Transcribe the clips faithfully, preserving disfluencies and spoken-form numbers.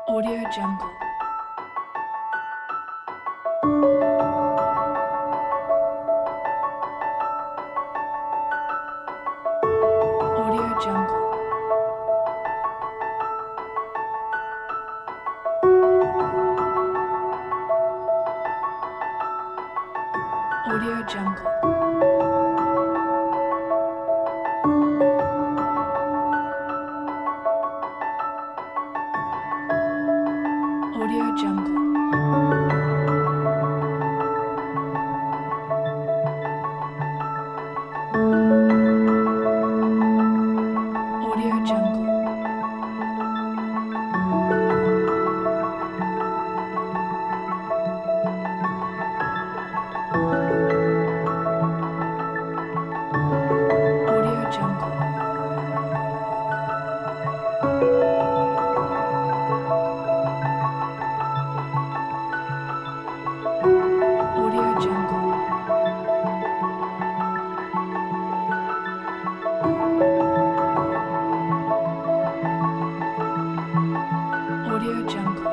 Audio Jungle. Audio Jungle. Audio Jungle. Audio Jungle. Audio Jungle. Audio Jungle. Audio Jungle. Audio Jungle.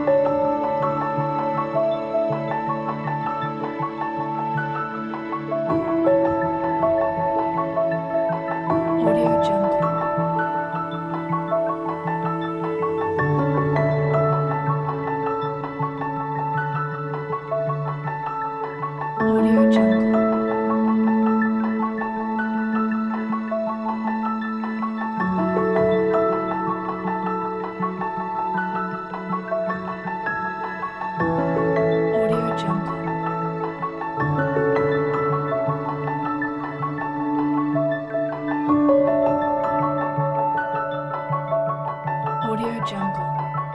Audio Jungle. Audio Jungle. Audio Jungle. Audio Jungle.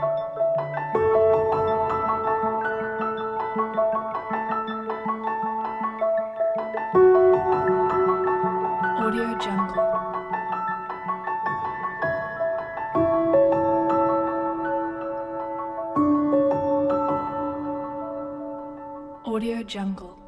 Audio Jungle. Audio Jungle.